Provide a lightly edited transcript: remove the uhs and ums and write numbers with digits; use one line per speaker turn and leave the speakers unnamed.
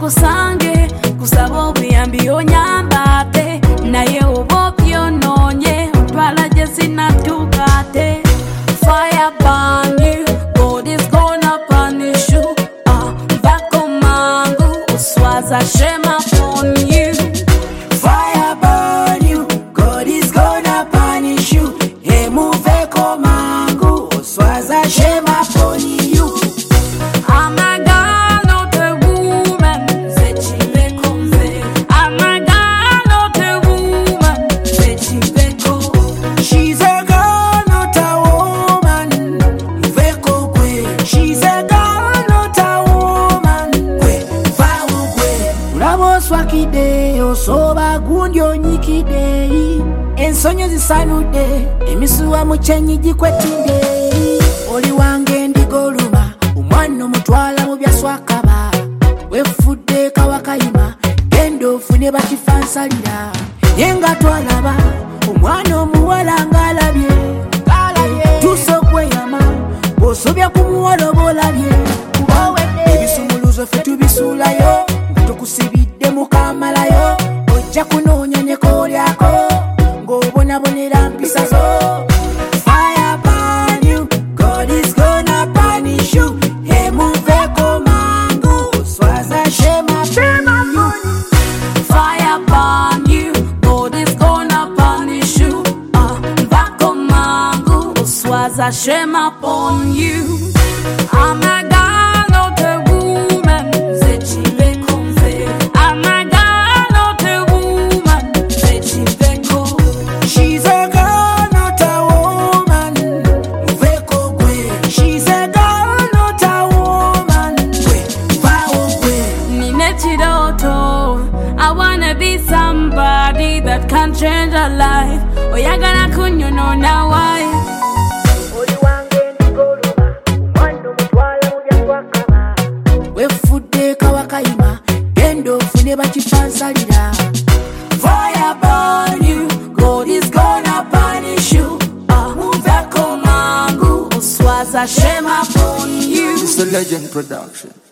nkusange kusaba obuyambi onyambate naye oba obyononye otwala gye sinatuukate. Fire burn you, God is gonna punish you. Vako mangu uswaza shame upon you.
Fire burn you, God is gonna punish you. Emuveko mangu uswaza shame upon you.
I'm a girl, not a woman. I'm a girl, not a woman.
She's a girl, not a woman. Veko kwe. She's a girl, not a woman. Kwe, vawo kwe. Ulabo swakide, osoba gundi onyikide. Ensonyo zisanude, emisuwa muchenyi jikwetinde. Oli wange ndigoluma, umwana omutwala mu byaswakaba. Wefudde kawakayima, genda ofune bakifansalira. Yenga twalaba, omwana omuwala ng'alabye. Tuuse okweyama, bw'osobya ku muwala oba olabye. Ebisumuluzo ffe tubisuulayo, nga tukusibidde mukamalayo. Ojja kunoonya ne koolyako, ng'obonabonera mpisa zo. Fire burn you, God is gonna punish you. Emuveko mangu, oswaza shame upon you.
Fire burn you, God is gonna punish you. Vako mangu uswaza shame upon you. I'm a girl, not a woman. I'm a girl, not a woman.
She's a girl, not a woman. Muveko kwe. She's a girl, not a woman. Kwe, vawo kwe.
Nine chiroto, I wanna be somebody that can change a life. Oyagala kunyono na wife.
Oli wange ndigoluma, omwana omutwala mu byaswakaba. Wefudde kawakayima, genda ofune bakifansalira. Fire burn you, God is gonna punish you.
Muveko mangu uswaza shame upon you.
It's a Legend production.